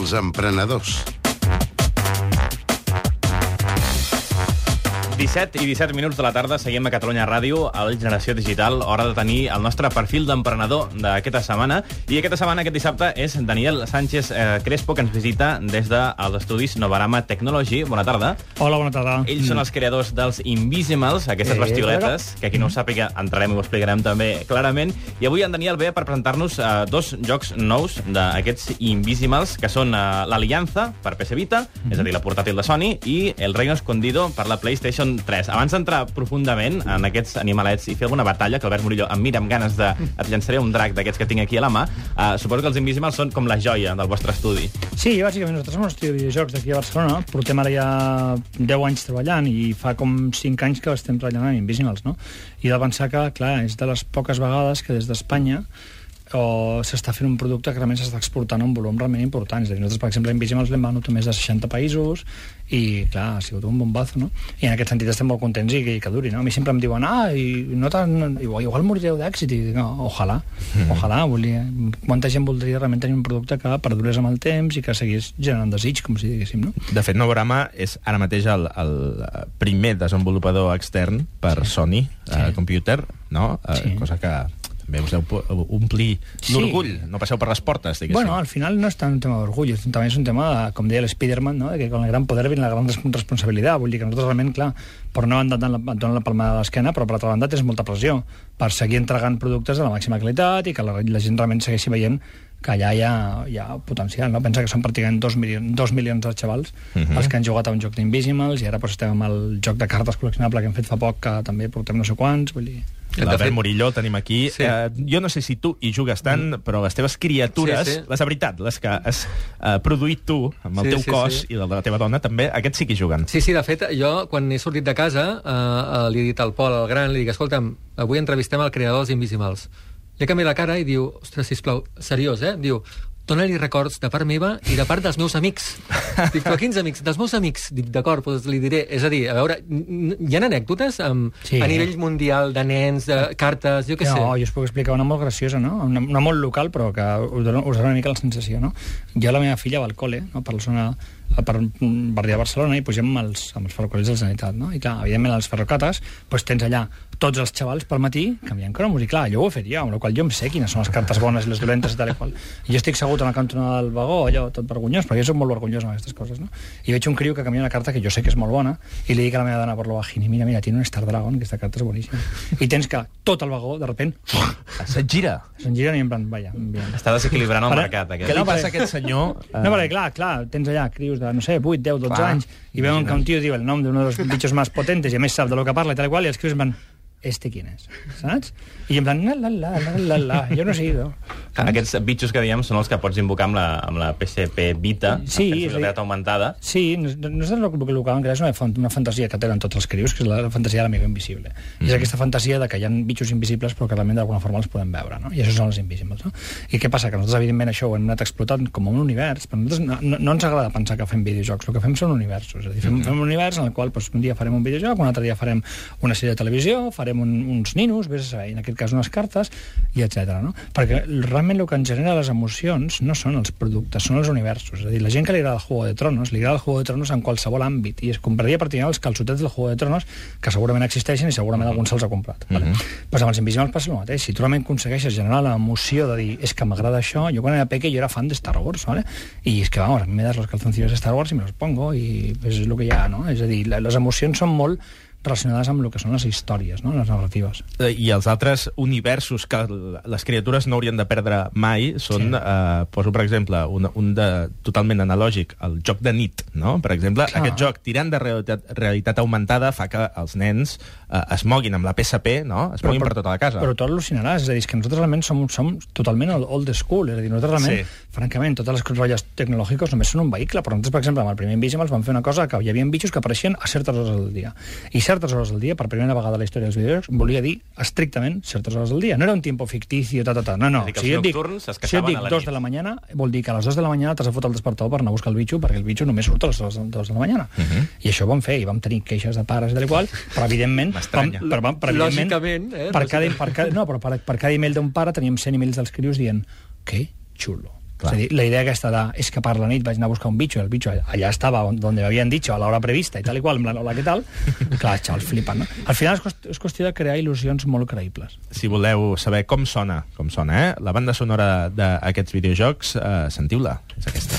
dels emprenedors. 17 i 17 minuts de la tarda, seguim a Catalunya Ràdio, a la Generació Digital, hora de tenir el nostre perfil d'emprenedor d'aquesta setmana. I aquesta setmana, aquest dissabte, és Daniel Sánchez Crespo, que ens visita des dels estudis Novarama Technology. Bona tarda. Hola, bona tarda. Ells són els creadors dels Invisimals, aquestes bestioletes, que qui no ho sàpiga entrarem i ho explicarem també clarament. I avui en Daniel ve per presentar-nos dos jocs nous d'aquests Invisimals, que són l'Alianza per PC Vita, és a dir, la portàtil de Sony, i el Reino Escondido per la PlayStation 3. Abans d'entrar profundament en aquests animalets i fer alguna batalla, que Albert Murillo em mira amb ganes de... Et llançaré un drac d'aquests que tinc aquí a la mà, suposo que els Invisimals són com la joia del vostre estudi. Sí, bàsicament, nosaltres som un estudi de videojocs d'aquí a Barcelona, portem ara ja 10 anys treballant i fa com 5 anys que estem treballant en Invisimals, no? I de pensar que, clar, és de les poques vegades que des d'Espanya s'està fent un producte que realment s'està exportant a un volum realment important. És a dir, nosaltres, per exemple, Invisimals l'hem venut a més de 60 països i, clar, ha sigut un bombazo, no? I en aquest sentit estem molt contents i que duri, no? A mi sempre em diuen, igual morireu d'èxit, i dic, no, ojalà, quanta gent voldria realment tenir un producte que perdurés amb el temps i que seguís generant desig, com si diguéssim, no? De fet, Novarama és ara mateix el primer desenvolupador extern per Sony Computer, no? Cosa que... Bé, us deu omplir l'orgull, no passeu per les portes, diguéssim. Bueno, al final no és tant un tema d'orgull, també és un tema, com deia l'Spiderman, no? Que con el gran poder viene la gran responsabilitat. Vull dir que nosaltres realment, clar, per una banda et donen la palmada de l'esquena, però per altra banda tens molta pressió per seguir entregant productes de la màxima qualitat i que la gent realment segueixi veient que allà hi ha potencial, no? Pensa que són pràcticament 2 milions de xavals els que han jugat a un joc d'Invisimals i ara estem amb el joc de cartes col·leccionable que hem fet fa poc, que també portem no sé quants, vull dir... L'Albert Murillo el tenim aquí. Sí. Jo no sé si tu hi jugues tant, però les teves criatures, les de veritat, les que has produït tu, amb el teu cos i el de la teva dona, també, aquests sí que hi juguen. Sí, de fet, jo, quan he sortit de casa, li he dit al Pol, al gran, li dic, escolta'm, avui entrevistem el creador dels Invisimals. Li canvia la cara i diu, ostres, sisplau, seriós, Diu, dona-li records de part meva i de part dels meus amics. Dic, però quins amics? Dels meus amics. Dic, d'acord, doncs li diré. És a dir, a veure, hi ha anècdotes a nivell mundial de nens, de cartes, jo què sé? No, jo us puc explicar una molt graciosa, no? Una molt local, però que us dona una mica la sensació, no? Jo la meva filla va al col·le, no? Per la zona per un barri de Barcelona i pugem amb els ferrocarrils de la Generalitat, no? I clar, evidentment, a les ferrocates tens allà tots els xavals pel matí canviant cromos, i clar, jo ho he fet jo, amb la qual jo em sé quines són les cartes bones i les dolentes i tal i qual. I jo estic segut a la cantonada del vagó, allò, tot vergonyós, perquè jo soc molt vergonyós amb aquestes coses, no? I veig un criu que canvia una carta que jo sé que és molt bona i li dic a la meva dona per lo bajini, mira, tiene un Star Dragon, aquesta carta és boníssima. I tens que tot el vagó, de repent, se'n gira i en plan, vaja, bien. Està desequilibrant el mercat, aquest. Què li passa a aquest senyor? No, perquè clar, tens allà crius de, no sé, 8, 10, 12 anys, i veuen que un tio diu el nom d'uno de los bichos más potentes i a més sap de lo que parla i tal qual, i els crius van, ¿quién és? Saps? I en plan, jo no sé idò. Aquests bitxos que diem són els que pots invocar amb la PSP Vita, sí, amb realitat augmentada. Sí, no és el que vocaven crear, és una fantasia que tenen tots els crius, que és la fantasia de l'amigo invisible. És aquesta fantasia de que hi ha bitxos invisibles però que realment d'alguna forma els podem veure, no? I això són els Invisimals, no? I què passa? Que nosaltres, evidentment, això ho hem anat explotant com un univers, però nosaltres no ens agrada pensar que fem videojocs, el que fem són universos. És a dir, fem un univers en el qual un dia farem un videojoc, un altre dia farem una sèrie de televisió, farem uns ninos, vés a saber, en aquest cas unes cartes, i etc. No? Perquè realment el que ens genera les emocions no són els productes, són els universos. És a dir, la gent que li agrada el Juego de Tronos, li agrada el Juego de Tronos en qualsevol àmbit, i es compraria per tenir els calçotets del Juego de Tronos, que segurament existeixen i segurament alguns se'ls ha comprat. Vale? Pues amb els Invisimals passa el mateix. Si tu realment aconsegueixes generar l'emoció de dir, és que m'agrada això, jo quan era pequeño jo era fan de Star Wars, ¿vale? Y es que, vamos, a mí me das los calzoncillos de Star Wars y me los pongo, y pues és el que hi ha, no? És a dir, les emocions són molt relacionades amb el que són les històries, no? Les narratives. I els altres universos que les criatures no haurien de perdre mai són, poso per exemple, un de totalment analògic, el joc de nit, no? Per exemple, aquest joc tirant de realitat augmentada fa que els nens es moguin amb la PSP, no? Es moguin per tota la casa. Però tu al·lucinaràs, és a dir, que nosaltres realment som totalment old school, és a dir, nosaltres realment, francament, totes les rotlles tecnològiques només són un vehicle, però nosaltres, per exemple, amb el primer Invisimals vam fer una cosa que hi havia bitxos que apareixien a certes hores del dia. I certes hores del dia, per primera vegada a la història dels videojocs, volia dir estrictament certes hores del dia. No era un tiempo ficticio, no. Si jo et dic 2 de la mañana, vol dir que a les 2 de la mañana t'has de fotre el despertador per anar a buscar el bitxo, perquè el bitxo només surt a les 2 de la mañana. I això ho vam fer, i vam tenir queixes de pares i tal i qual, però evidentment... Lògicament, per cada email d'un pare teníem 100 emails dels crios dient que xulo. És a dir, la idea aquesta de és que per la nit vaig anar a buscar un bitxo, el bitxo allà estava on me habían dicho a l'hora prevista i tal i qual, en plan, hola, què tal? Clar, els xavals flipen, no? Al final és qüestió de crear il·lusions molt creïbles. Si voleu saber com sona, la banda sonora d'aquests videojocs, sentiu-la, és aquesta.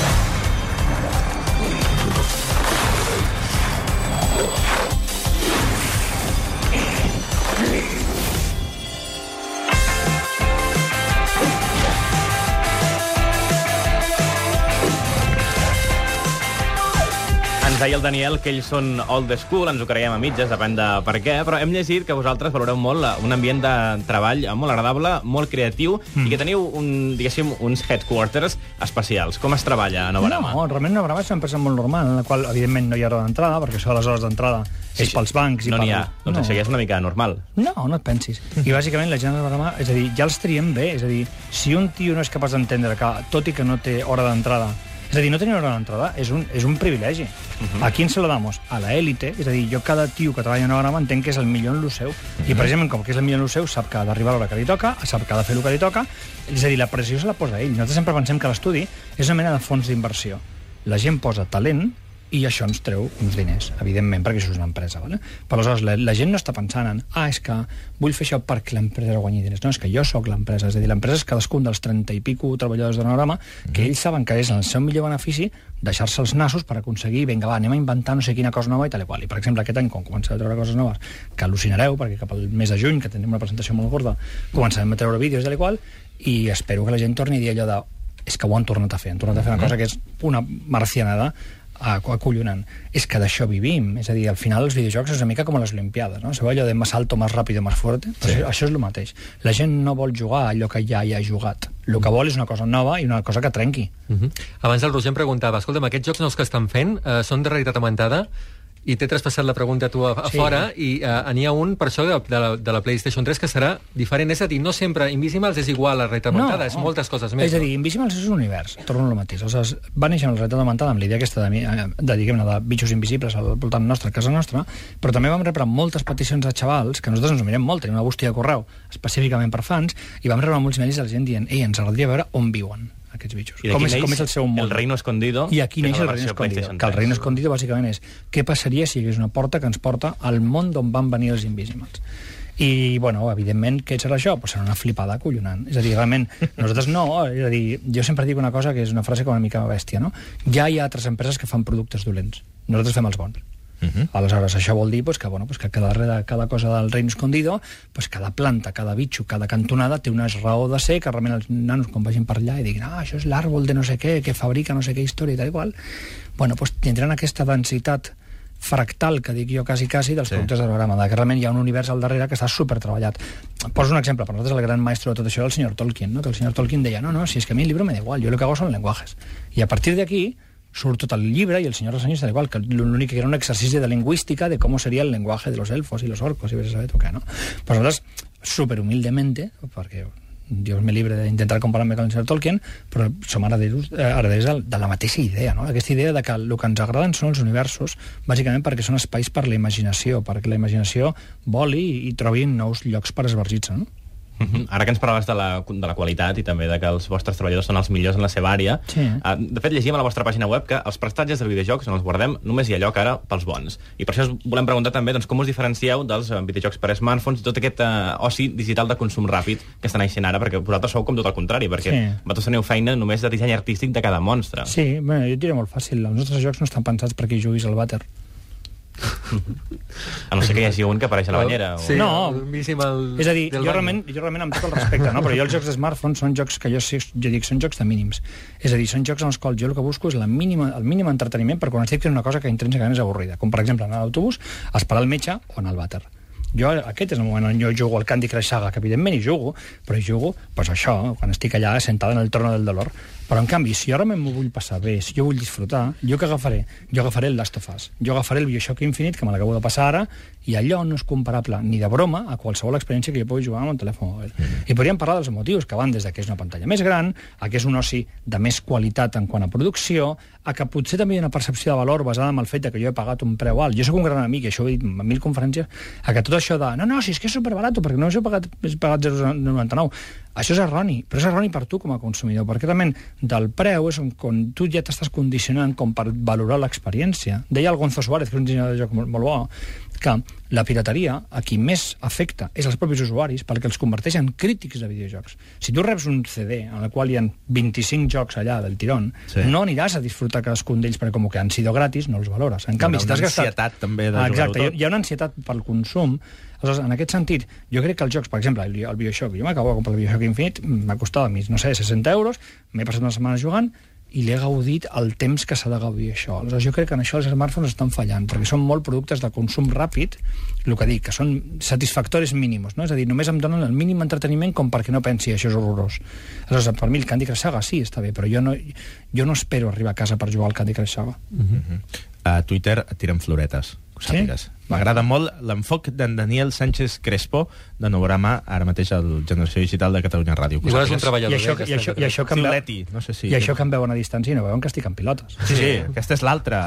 Ens deia el Daniel que ells són old school, ens ho creiem a mitges, depèn de per què, però hem llegit que vosaltres valoreu molt un ambient de treball molt agradable, molt creatiu, i que teniu, diguéssim, uns headquarters especials. Com es treballa a Novarama? No, realment Novarama és una empresa molt normal, en la qual, evidentment, no hi ha hora d'entrada, perquè això de les hores d'entrada és pels bancs. No n'hi ha. Doncs això ja és una mica normal. No, no et pensis. I bàsicament la gent de Novarama, és a dir, ja els triem bé, és a dir, si un tio no és capaç d'entendre que, tot i que no té hora d'entrada, és a dir, no tenir hora d'entrada és un privilegi. A qui ens lo damos? A la élite. És a dir, jo cada tio que treballa en Novarama entenc que és el millor en lo seu. I precisament com que és el millor en lo seu, sap que ha d'arribar a l'hora que li toca, sap que ha de fer el que li toca. És a dir, la pressió se la posa ell. Nosaltres sempre pensem que l'estudi és una mena de fons d'inversió. La gent posa talent i això ens treu uns diners, evidentment, perquè això és una empresa. Vale? Però aleshores la gent no està pensant en és que vull fer això perquè l'empresa guanyi diners. No, és que jo sóc l'empresa. És a dir, l'empresa és cadascun dels 30 i pico treballadors de Novarama que ells saben que és el seu millor benefici deixar-se els nassos per aconseguir, vinga, va, anem a inventar no sé quina cosa nova i tal i qual. I, per exemple, aquest any, quan començarem a treure coses noves, que al·lucinareu, perquè cap al mes de juny, que tenim una presentació molt gorda, començarem a treure vídeos i tal i qual, i espero que la gent torni a dir allò de és que ho han tornat a fer una cosa que és una marcianada acollonant. És que d'això vivim. És a dir, al final els videojocs és una mica com a les Olimpiades, no? Sabeu allò de más alto, más rápido, más fuerte? Sí. Això és el mateix. La gent no vol jugar allò que ja hi ha jugat. El que vol és una cosa nova i una cosa que trenqui. Abans el Roger em preguntava, escolta'm, aquests jocs nous que estan fent són de realitat augmentada? I t'he traspassat la pregunta a tu a fora, i n'hi ha un, per això, de la PlayStation 3 que serà diferent. És a dir, no sempre Invisimals és igual a la realitat augmentada, és moltes coses més. És a dir, Invisimals és un univers, torno al mateix. Aleshores, va néixer amb la realitat augmentada, amb l'idea aquesta de bitxos invisibles al voltant nostre, a casa nostra, però també vam rebre moltes peticions de xavals, que nosaltres ens ho mirem molt, tenim una bústia de correu específicament per fans, i vam rebre molts mails de la gent dient ens agradaria veure on viuen aquests bitxos. Com és el seu món? El Reino Escondido. I aquí neix el Reino Escondido. Que el Reino Escondido bàsicament és què passaria si hi hagués una porta que ens porta al món d'on van venir els Invisimals. I, bueno, evidentment, què serà això? Pues serà una flipada acollonant. És a dir, realment, nosaltres no, és a dir, jo sempre dic una cosa que és una frase com una mica bèstia, no? Ja hi ha altres empreses que fan productes dolents. Nosaltres fem els bons. Aleshores, això vol dir que darrere de cada cosa del Reino Escondido, cada planta, cada bitxo, cada cantonada té una raó de ser, que realment els nanos quan vagin per allà i diguin això és l'àrbol de no sé què, que fabrica no sé què història i tal i qual, tindran aquesta densitat fractal, que dic jo quasi dels productes de Novarama, que realment hi ha un univers al darrere que està supertreballat. Poso un exemple, per nosaltres el gran maestro de tot això és el senyor Tolkien, no? Que el senyor Tolkien deia, si es que a mí el libro me da igual, yo lo que hago son lenguajes. I a partir de aquí surt tot el llibre i el senyor ressenyista, igual que l'únic que era un exercici de lingüística de com seria el lenguaje de los elfos y los orcos, i ves a saber tu què, no? Pues nosaltres, superhumildemente, perquè Dios me libre d'intentar comparar-me amb el senyor Tolkien, però som hereders de la mateixa idea, no? Aquesta idea de que el que ens agraden són els universos, bàsicament perquè són espais per la imaginació, perquè la imaginació voli i trobi nous llocs per esbargir-se, no? Ara que ens parlaves de la qualitat i també de que els vostres treballadors són els millors en la seva àrea, de fet llegim a la vostra pàgina web que els prestatges de videojocs on els guardem només hi ha lloc ara pels bons. I per això us volem preguntar també com us diferencieu dels videojocs per smartphones i tot aquest oci digital de consum ràpid que està naixent ara, perquè vosaltres sou com tot el contrari, perquè vosaltres teniu feina només de disseny artístic de cada monstre. Sí, jo et diré molt fàcil, els nostres jocs no estan pensats perquè juguis al vàter. A no ser que hi hagi un que apareix a la banyera. Sí, no, és a dir, jo realment amb tot el respecte, no? Però jo els jocs de smartphone són jocs que jo dic són jocs de mínims. És a dir, són jocs en els quals jo el que busco és el mínim entreteniment per quan estic fent una cosa que intrínsecament és avorrida. Com per exemple anar a l'autobús, a esperar el metge o anar al vàter. Aquest és el moment on jo jugo al Candy Crush Saga, que evidentment hi jugo, però hi jugo, això, quan estic allà sentada en el trono del dolor. Però, en canvi, si jo realment m'ho vull passar bé, si jo vull disfrutar, jo què agafaré? Jo agafaré el Last of Us. Jo agafaré el Bioshock Infinite, que me l'acabo de passar ara, i allò no és comparable ni de broma a qualsevol experiència que jo pugui jugar amb un telèfon mòbil. I podríem parlar dels motius, que van des de que és una pantalla més gran, a que és un oci de més qualitat en quant a producció, a que potser també hi ha una percepció de valor basada en el fet que jo he pagat un preu alt. Jo sóc un gran amic, i això ho he dit en 1000 conferències, a que tot això de no, si és que és superbarat, perquè no he pagat 0,99. Això és erroni, però és erroni per tu com a consumidor, perquè realment del preu és on tu ja t'estàs condicionant com per valorar l'experiència. Deia el Gonzo Suárez, que és un dissenyador de joc molt bo, que la pirateria a qui més afecta és als propis usuaris, perquè els converteix en crítics de videojocs. Si tu reps un CD en el qual hi ha 25 jocs allà del tirón, no aniràs a disfrutar cadascun d'ells perquè com que han sido gratis no els valores. En canvi, si t'has gastat... ansietat també de jugar-ho tot. Hi ha una ansietat pel consum. Aleshores, en aquest sentit, jo crec que els jocs, per exemple, el Bioshock, jo m'acabo de comprar el Bioshock Infinite, m'ha costat a mi, no sé, 60 euros, m'he passat una setmana jugant i l'he gaudit el temps que s'ha de gaudir això. Aleshores, jo crec que en això els smartphones estan fallant, perquè són molt productes de consum ràpid, el que dic, que són satisfactoris mínimos, no? És a dir, només em donen el mínim entreteniment com perquè no pensi això és horrorós. Aleshores, per mi el Candy Crush Saga sí, està bé, però jo no espero arribar a casa per jugar al Candy Crush Saga. A Twitter et tiren floretes, que ho sàpigues. M'agrada molt l'enfoc d'en Daniel Sánchez Crespo, de Novorama, ara mateix al Generació Digital de Catalunya Ràdio. I és un treballador. I això que em veuen a distància i no veuen que estic en pilotes. Sí, aquesta és l'altra.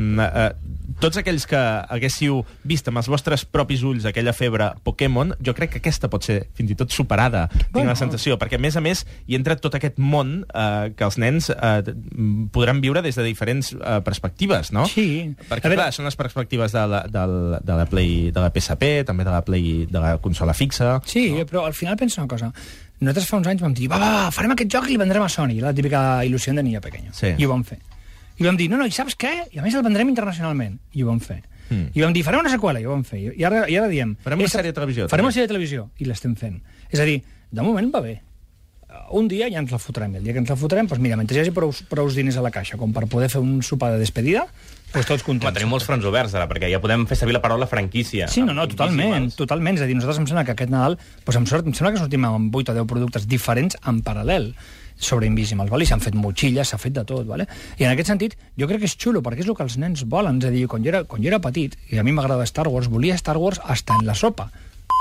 Tots aquells que haguéssiu vist amb els vostres propis ulls aquella febre Pokémon, jo crec que aquesta pot ser fins i tot superada, tinc la sensació, perquè a més hi entra tot aquest món que els nens podran viure des de diferents perspectives, no? Sí. Perquè, clar, són les perspectives de la Play, de la PSP, també de la Play, de la consola fixa. Sí, no? Però al final pensa una cosa. Nosaltres fa uns anys vam dir, va, farem aquest joc i el vendrem a Sony, la típica il·lusió de niño pequeño. Sí. I ho vam fer. I vam dir, no, i saps què? I a més el vendrem internacionalment. I ho vam fer. I vam dir, farem una seqüela, i ho vam fer. I ara diem... Farem una sèrie de televisió. Farem una sèrie de televisió, i l'estem fent. És a dir, de moment va bé. Un dia ja ens la fotrem. El dia que ens la fotrem, doncs mira, mentre hi hagi prou diners a la caixa com per poder fer un sopar de despedida, doncs tots contents. Tenim molts fronts oberts ara, perquè ja podem fer servir la paraula franquícia. Sí, no, totalment. És a dir, nosaltres em sembla que aquest Nadal em sembla que sortim amb 8 o 10 productes diferents en paral·lel sobre Invisimals, i s'han fet motxilles, s'ha fet de tot, i en aquest sentit jo crec que és xulo, perquè és el que els nens volen. És a dir, quan jo era petit, i a mi m'agrada Star Wars, volia Star Wars hasta en la sopa.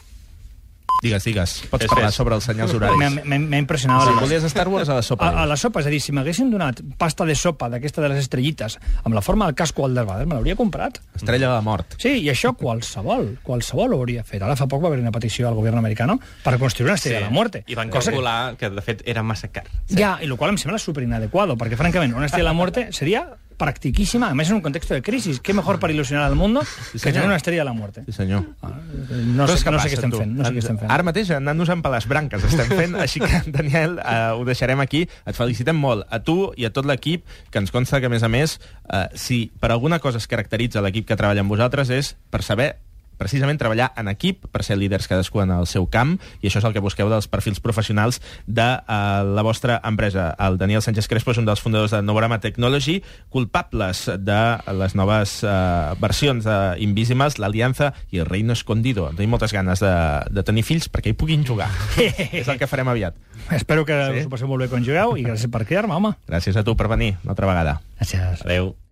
Digues. Pots parlar sobre els senyals horaris. M'ha impressionat. Si volies Star Wars a la sopa. A la sopa, és a dir, si m'haguessin donat pasta de sopa d'aquesta de les estrellites amb la forma del casco al Darth Vader, me l'hauria comprat. Estrella de la mort. Sí, i això qualsevol ho hauria fet. Ara fa poc va haver una petició al govern americano per construir una estrella de la muerte. I van calcular que de fet era massa car. Ja, i el qual em sembla superinnadecuado, perquè francament una estrella de la muerte seria practiquísima, además en un contexto de crisis. ¿Qué mejor para ilusionar al mundo que tener una estrella de la muerte? Sí, senyor. No sé què estem fent. Ara mateix anant-nos-en per les branques estem fent, així que, Daniel, ho deixarem aquí. Et felicitem molt a tu i a tot l'equip, que ens consta que, a més, si per alguna cosa es caracteritza l'equip que treballa amb vosaltres és per saber precisament treballar en equip per ser líders cadascú en el seu camp, i això és el que busqueu dels perfils professionals de la vostra empresa. El Daniel Sánchez Crespo és un dels fundadors de Novorama Technology, culpables de les noves versions d'Invisimals, l'Aliança i el Reino Escondido. Tenim moltes ganes de tenir fills perquè hi puguin jugar. És el que farem aviat. Espero que us ho passeu molt bé quan jugueu i gràcies per cridar-me, home. Gràcies a tu per venir una altra vegada. Gràcies. Adéu.